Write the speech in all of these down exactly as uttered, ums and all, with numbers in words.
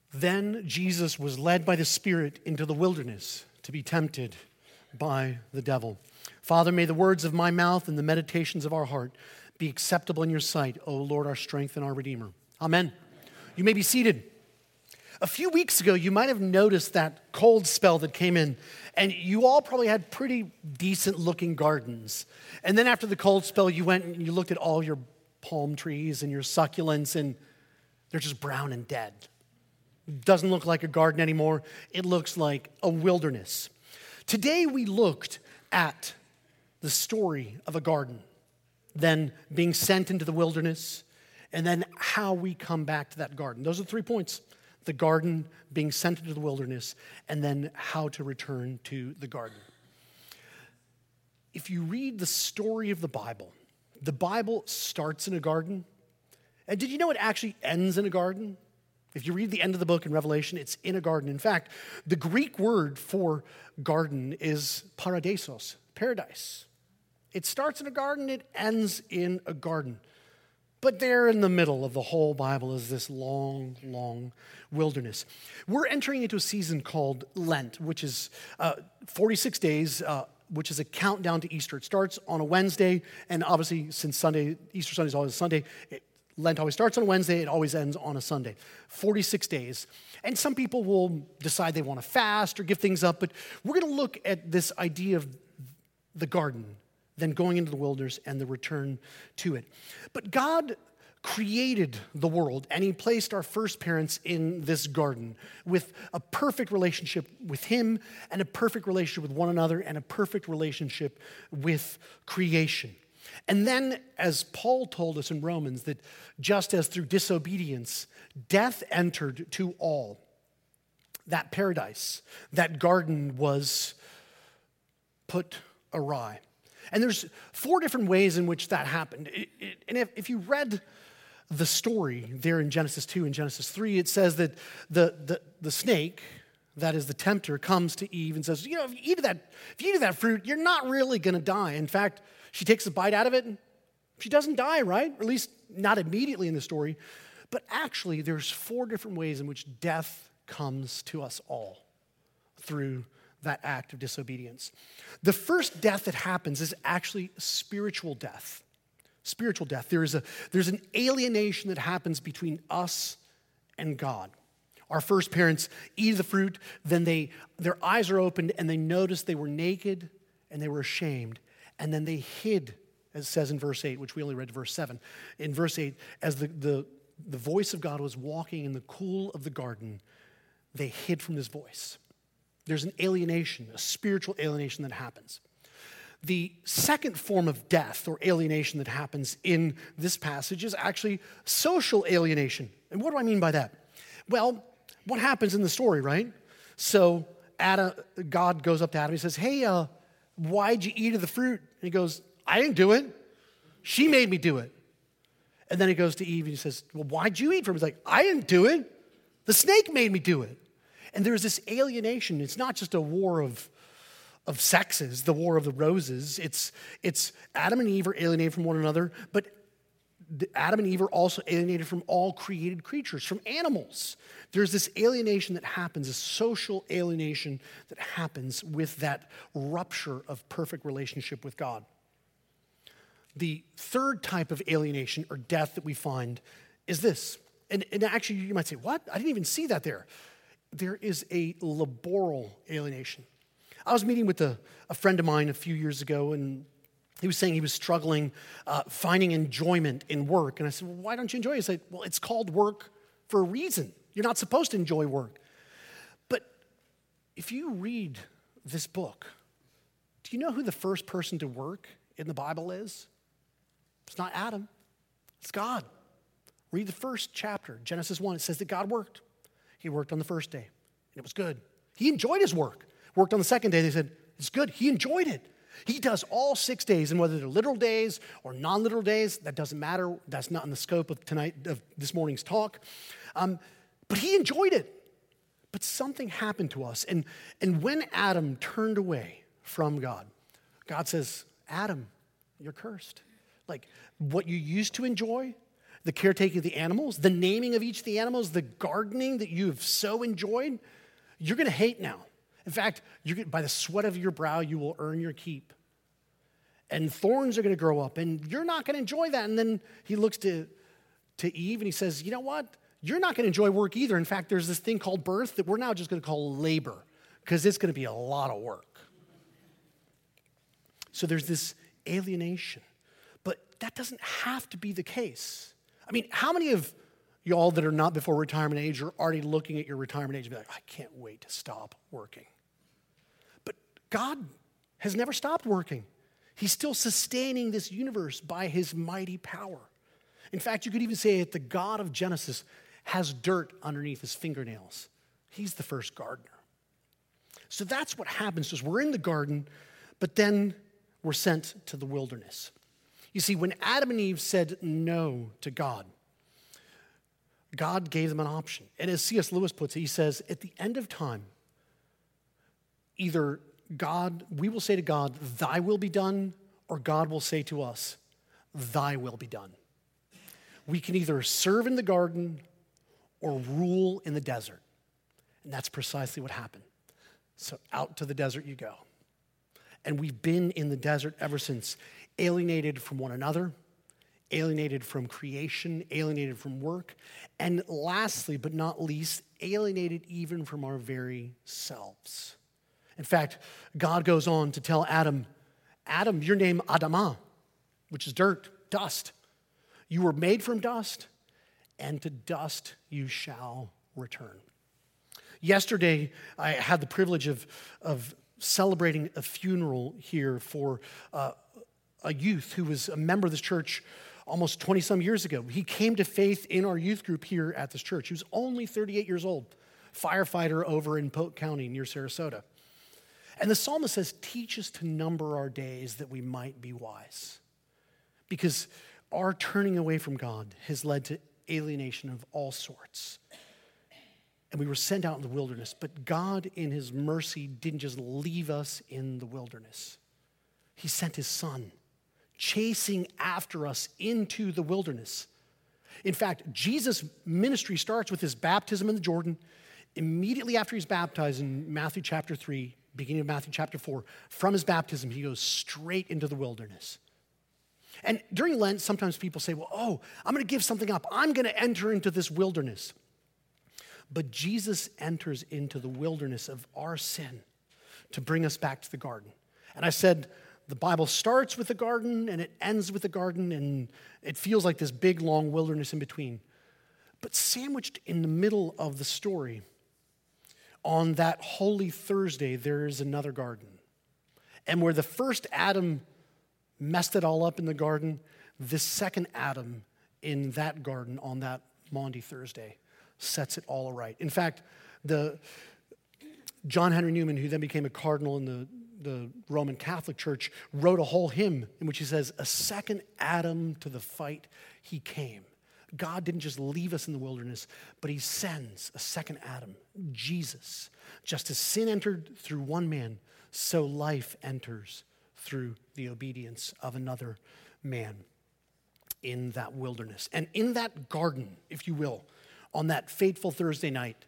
Then Jesus was led by the Spirit into the wilderness to be tempted by the devil. Father, may the words of my mouth and the meditations of our heart be acceptable in your sight, O Lord, our strength and our Redeemer. Amen. You may be seated. A few weeks ago, you might have noticed that cold spell that came in, and you all probably had pretty decent-looking gardens. And then after the cold spell, you went and you looked at all your palm trees and your succulents, and they're just brown and dead. Doesn't look like a garden anymore. It looks like a wilderness. Today we looked at the story of a garden, then being sent into the wilderness, and then how we come back to that garden. Those are three points. The garden, being sent into the wilderness, and then how to return to the garden. If you read the story of the Bible, the Bible starts in a garden. And did you know it actually ends in a garden? If you read the end of the book in Revelation, it's in a garden. In fact, the Greek word for garden is paradisos, paradise. It starts in a garden, it ends in a garden. But there in the middle of the whole Bible is this long, long wilderness. We're entering into a season called Lent, which is uh, forty-six days, uh, which is a countdown to Easter. It starts on a Wednesday, and obviously since Sunday, Easter Sunday is always a Sunday, it, Lent always starts on a Wednesday, it always ends on a Sunday. forty-six days. And some people will decide they want to fast or give things up, but we're going to look at this idea of the garden, then going into the wilderness and the return to it. But God created the world, and he placed our first parents in this garden with a perfect relationship with him and a perfect relationship with one another and a perfect relationship with creation. And then, as Paul told us in Romans, that just as through disobedience, death entered to all, that paradise, that garden was put awry. And there's four different ways in which that happened. It, it, and if, if you read the story there in Genesis two and Genesis three, it says that the, the, the snake, that is the tempter, comes to Eve and says, you know, if you eat of that, if you eat of that fruit, you're not really going to die. In fact, she takes a bite out of it, and she doesn't die, right? Or at least not immediately in the story. But actually, there's four different ways in which death comes to us all through that act of disobedience. The first death that happens is actually spiritual death. Spiritual death. There is a, there's an alienation that happens between us and God. Our first parents eat the fruit, then they their eyes are opened, and they notice they were naked, and they were ashamed. And then they hid, as it says in verse eight, which we only read verse seven. In verse eight, as the, the, the voice of God was walking in the cool of the garden, they hid from his voice. There's an alienation, a spiritual alienation that happens. The second form of death or alienation that happens in this passage is actually social alienation. And what do I mean by that? Well, what happens in the story, right? So Adam, God goes up to Adam and says, hey, uh, why'd you eat of the fruit? And he goes, I didn't do it. She made me do it. And then he goes to Eve and he says, well, why'd you eat from it? He's like, I didn't do it. The snake made me do it. And there's this alienation. It's not just a war of, of sexes, the war of the roses. It's, it's Adam and Eve are alienated from one another, but Adam and Eve are also alienated from all created creatures, from animals. There's this alienation that happens, a social alienation that happens with that rupture of perfect relationship with God. The third type of alienation or death that we find is this. And, and actually, you might say, what? I didn't even see that there. There is a laboral alienation. I was meeting with a, a friend of mine a few years ago, and he was saying he was struggling uh, finding enjoyment in work. And I said, well, why don't you enjoy it? He said, well, it's called work for a reason. You're not supposed to enjoy work. But if you read this book, do you know who the first person to work in the Bible is? It's not Adam. It's God. Read the first chapter, Genesis one. It says that God worked. He worked on the first day, and it was good. He enjoyed his work. Worked on the second day, they said, it's good. He enjoyed it. He does all six days, and whether they're literal days or non-literal days, that doesn't matter. That's not in the scope of tonight, of this morning's talk. Um, but he enjoyed it. But something happened to us, and, and when Adam turned away from God, God says, Adam, you're cursed. Like, what you used to enjoy, the caretaking of the animals, the naming of each of the animals, the gardening that you've so enjoyed, you're going to hate now. In fact, you're gonna, by the sweat of your brow, you will earn your keep. And thorns are going to grow up, and you're not going to enjoy that. And then he looks to, to Eve, and he says, you know what? You're not going to enjoy work either. In fact, there's this thing called birth that we're now just going to call labor, because it's going to be a lot of work. So there's this alienation. But that doesn't have to be the case. I mean, how many of y'all that are not before retirement age are already looking at your retirement age and be like, I can't wait to stop working? But God has never stopped working. He's still sustaining this universe by his mighty power. In fact, you could even say that the God of Genesis has dirt underneath his fingernails. He's the first gardener. So that's what happens to us. We're in the garden, but then we're sent to the wilderness. You see, when Adam and Eve said no to God, God gave them an option. And as C S Lewis puts it, he says, at the end of time, either God, we will say to God, thy will be done, or God will say to us, thy will be done. We can either serve in the garden or rule in the desert. And that's precisely what happened. So out to the desert you go. And we've been in the desert ever since, alienated from one another, alienated from creation, alienated from work, and lastly, but not least, alienated even from our very selves. In fact, God goes on to tell Adam, Adam, your name Adamah, which is dirt, dust. You were made from dust, and to dust you shall return. Yesterday, I had the privilege of, of celebrating a funeral here for uh, a youth who was a member of this church almost twenty-some years ago. He came to faith in our youth group here at this church. He was only thirty-eight years old, firefighter over in Polk County near Sarasota. And the psalmist says, teach us to number our days that we might be wise. Because our turning away from God has led to alienation of all sorts. And we were sent out in the wilderness, but God in his mercy didn't just leave us in the wilderness. He sent his son, chasing after us into the wilderness. In fact, Jesus' ministry starts with his baptism in the Jordan. Immediately after he's baptized in Matthew chapter three, beginning of Matthew chapter four, from his baptism, he goes straight into the wilderness. And during Lent, sometimes people say, well, oh, I'm going to give something up. I'm going to enter into this wilderness. But Jesus enters into the wilderness of our sin to bring us back to the garden. And I said, the Bible starts with the garden and it ends with the garden, and it feels like this big, long wilderness in between. But sandwiched in the middle of the story, on that Holy Thursday, there is another garden. And where the first Adam messed it all up in the garden, this second Adam in that garden on that Maundy Thursday sets it all right. In fact, the John Henry Newman, who then became a cardinal in the, the Roman Catholic Church, wrote a whole hymn in which he says, a second Adam to the fight he came. God didn't just leave us in the wilderness, but he sends a second Adam, Jesus. Just as sin entered through one man, so life enters through the obedience of another man in that wilderness. And in that garden, if you will, on that fateful Thursday night,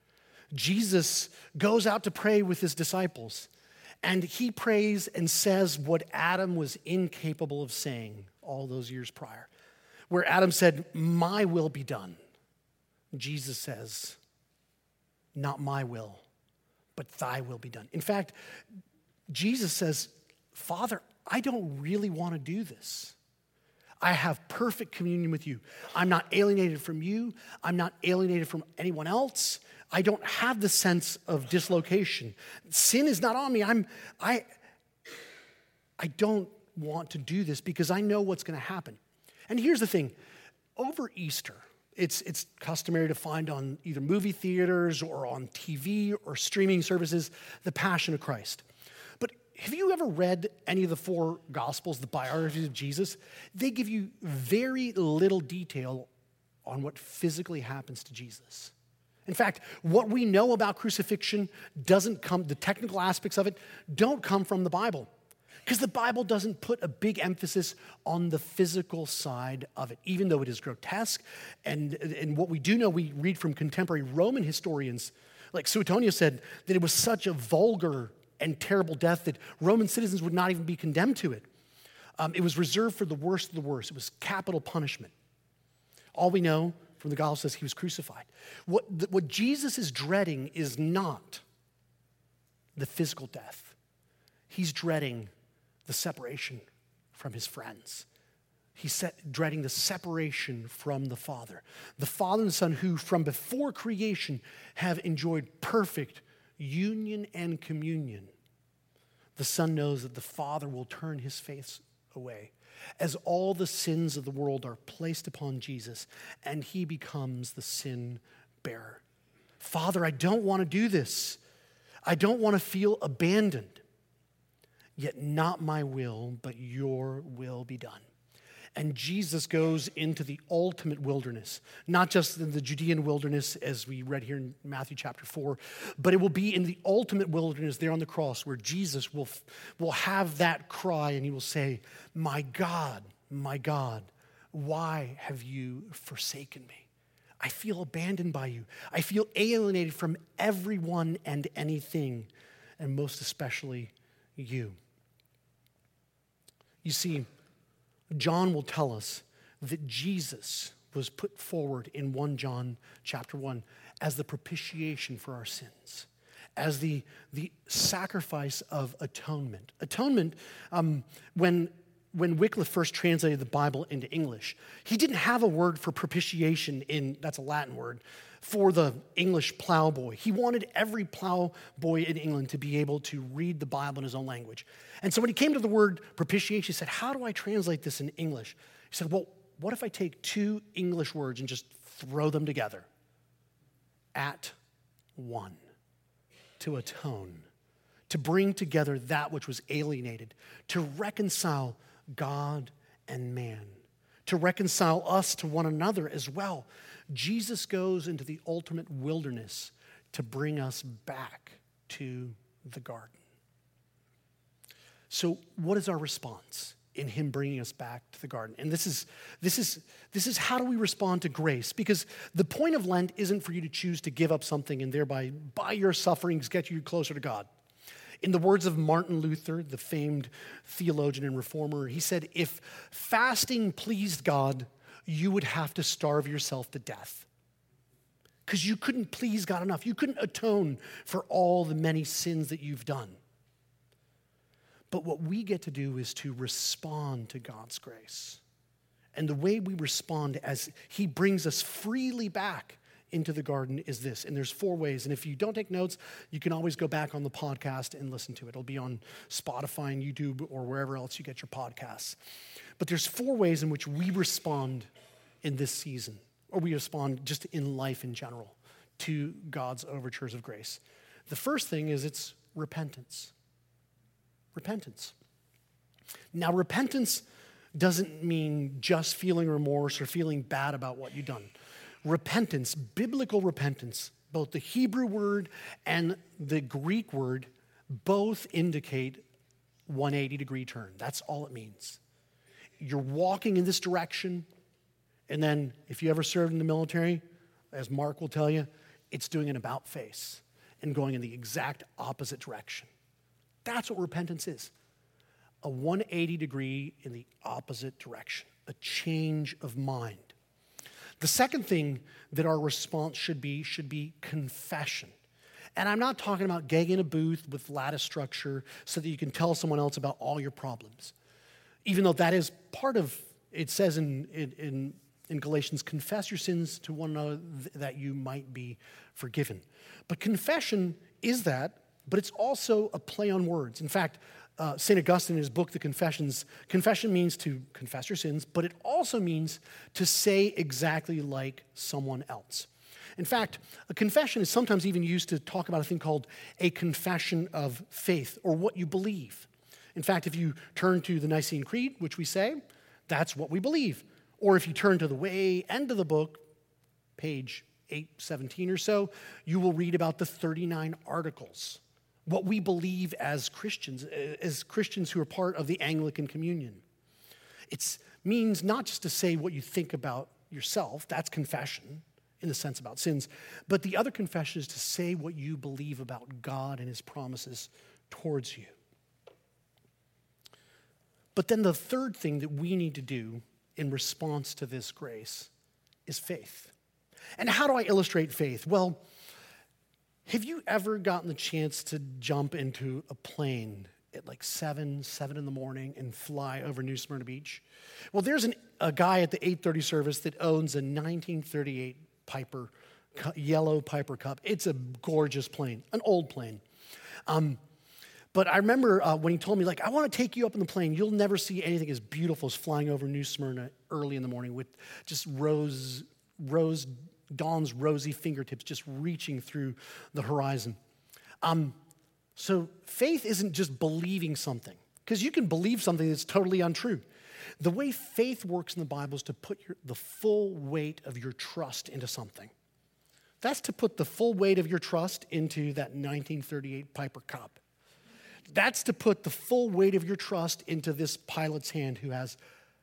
Jesus goes out to pray with his disciples, and he prays and says what Adam was incapable of saying all those years prior. Where Adam said, my will be done, Jesus says, not my will, but thy will be done. In fact, Jesus says, Father, I don't really want to do this. I have perfect communion with you. I'm not alienated from you. I'm not alienated from anyone else. I don't have the sense of dislocation. Sin is not on me. I'm, I, I don't want to do this because I know what's going to happen. And here's the thing. Over Easter, it's, it's customary to find on either movie theaters or on T V or streaming services, The Passion of Christ. But have you ever read any of the four Gospels, the biographies of Jesus? They give you very little detail on what physically happens to Jesus. In fact, what we know about crucifixion doesn't come, the technical aspects of it don't come from the Bible. Because the Bible doesn't put a big emphasis on the physical side of it, even though it is grotesque. And, and what we do know, we read from contemporary Roman historians, like Suetonius said, that it was such a vulgar and terrible death that Roman citizens would not even be condemned to it. Um, it was reserved for the worst of the worst. It was capital punishment. All we know from the gospel says he was crucified. What, what Jesus is dreading is not the physical death. He's dreading the separation from his friends. He's set, dreading the separation from the Father. The Father and the Son who from before creation have enjoyed perfect union and communion. The Son knows that the Father will turn his face away as all the sins of the world are placed upon Jesus and he becomes the sin bearer. Father, I don't want to do this. I don't want to feel abandoned. Yet not my will, but your will be done. And Jesus goes into the ultimate wilderness, not just in the Judean wilderness as we read here in Matthew chapter four, but it will be in the ultimate wilderness there on the cross where Jesus will, will have that cry and he will say, my God, my God, why have you forsaken me? I feel abandoned by you. I feel alienated from everyone and anything, and most especially you. You see, John will tell us that Jesus was put forward in First John chapter one as the propitiation for our sins, as the, the sacrifice of atonement. Atonement, um, when, when Wycliffe first translated the Bible into English, he didn't have a word for propitiation in, that's a Latin word, for the English plowboy. He wanted every plowboy in England to be able to read the Bible in his own language. And so when he came to the word propitiation, he said, how do I translate this in English? He said, well, what if I take two English words and just throw them together? At one, to atone, to bring together that which was alienated, to reconcile God and man, to reconcile us to one another as well. Jesus goes into the ultimate wilderness to bring us back to the garden. So what is our response in him bringing us back to the garden? And this is, this is, this is how do we respond to grace? Because the point of Lent isn't for you to choose to give up something and thereby, by your sufferings, get you closer to God. In the words of Martin Luther, the famed theologian and reformer, he said, if fasting pleased God, you would have to starve yourself to death. Because you couldn't please God enough. You couldn't atone for all the many sins that you've done. But what we get to do is to respond to God's grace. And the way we respond as he brings us freely back into the garden is this. And there's four ways. And if you don't take notes, you can always go back on the podcast and listen to it. It'll be on Spotify and YouTube or wherever else you get your podcasts. But there's four ways in which we respond in this season, or we respond just in life in general to God's overtures of grace. The first thing is it's repentance. Repentance. Now, repentance doesn't mean just feeling remorse or feeling bad about what you've done. Repentance, biblical repentance, both the Hebrew word and the Greek word, both indicate one hundred eighty degree turn. That's all it means. You're walking in this direction, and then if you ever served in the military, as Mark will tell you, it's doing an about face and going in the exact opposite direction. That's what repentance is. A one hundred eighty degree in the opposite direction, a change of mind. The second thing that our response should be, should be confession. And I'm not talking about getting in a booth with lattice structure so that you can tell someone else about all your problems. Even though that is part of, it says in, in, in Galatians, confess your sins to one another that you might be forgiven. But confession is that, but it's also a play on words. In fact, uh, Saint Augustine in his book, The Confessions, confession means to confess your sins, but it also means to say exactly like someone else. In fact, a confession is sometimes even used to talk about a thing called a confession of faith, or what you believe. In fact, if you turn to the Nicene Creed, which we say, that's what we believe. Or if you turn to the way end of the book, page eight seventeen or so, you will read about the thirty-nine articles what we believe as Christians, as Christians who are part of the Anglican communion. It means not just to say what you think about yourself, that's confession in the sense about sins, but the other confession is to say what you believe about God and his promises towards you. But then the third thing that we need to do in response to this grace is faith. And how do I illustrate faith? Well, have you ever gotten the chance to jump into a plane at like seven, seven in the morning and fly over New Smyrna Beach? Well, there's an, a guy at the eight thirty service that owns a nineteen thirty-eight Piper, yellow Piper Cup. It's a gorgeous plane, an old plane. Um, but I remember uh, when he told me, like, I want to take you up in the plane. You'll never see anything as beautiful as flying over New Smyrna early in the morning with just rose, rose, dawn's rosy fingertips just reaching through the horizon. Um, so faith isn't just believing something, because you can believe something that's totally untrue. The way faith works in the Bible is to put your, the full weight of your trust into something. That's to put the full weight of your trust into that nineteen thirty-eight Piper Cup. That's to put the full weight of your trust into this pilot's hand who has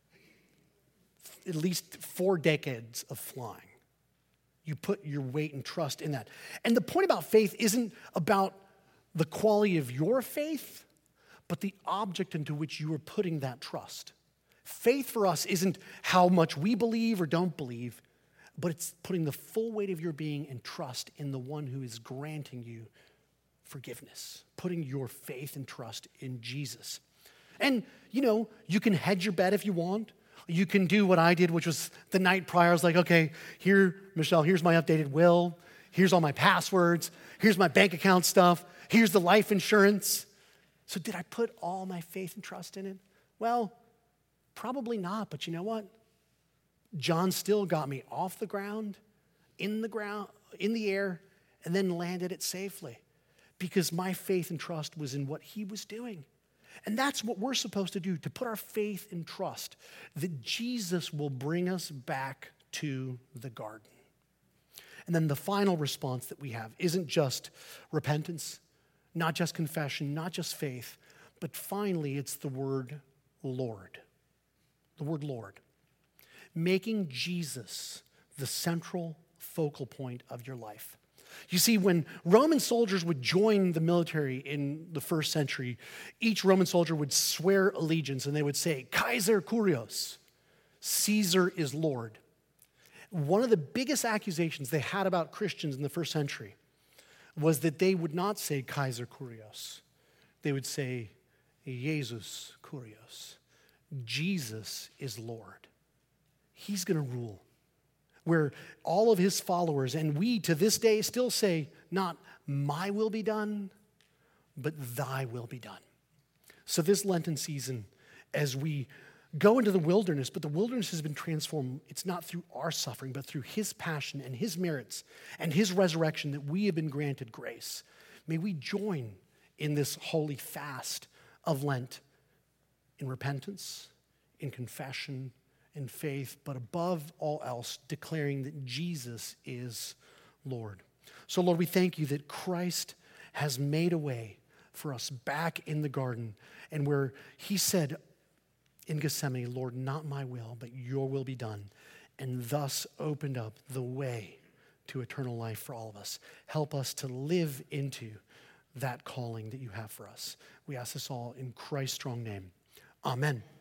at least four decades of flying. You put your weight and trust in that. And the point about faith isn't about the quality of your faith, but the object into which you are putting that trust. Faith for us isn't how much we believe or don't believe, but it's putting the full weight of your being and trust in the one who is granting you forgiveness, putting your faith and trust in Jesus. And, you know, you can hedge your bet if you want. You can do what I did, which was the night prior. I was like, okay, here, Michelle, here's my updated will. Here's all my passwords. Here's my bank account stuff. Here's the life insurance. So did I put all my faith and trust in it? Well, probably not, but you know what? John still got me off the ground, in the ground, in the air, and then landed it safely because my faith and trust was in what he was doing. And that's what we're supposed to do, to put our faith and trust that Jesus will bring us back to the garden. And then the final response that we have isn't just repentance, not just confession, not just faith, but finally it's the word Lord. The word Lord. Making Jesus the central focal point of your life. You see, when Roman soldiers would join the military in the first century, each Roman soldier would swear allegiance and they would say, Kaiser Kurios, Caesar is Lord. One of the biggest accusations they had about Christians in the first century was that they would not say Kaiser Kurios. They would say Jesus Kurios. Jesus is Lord. He's going to rule. Where all of his followers, and we to this day still say, not my will be done, but thy will be done. So this Lenten season, as we go into the wilderness, but the wilderness has been transformed. It's not through our suffering, but through his passion and his merits and his resurrection that we have been granted grace. May we join in this holy fast of Lent in repentance, in confession, in faith, but above all else, declaring that Jesus is Lord. So, Lord, we thank you that Christ has made a way for us back in the garden, and where he said in Gethsemane, Lord, not my will, but your will be done, and thus opened up the way to eternal life for all of us. Help us to live into that calling that you have for us. We ask this all in Christ's strong name. Amen.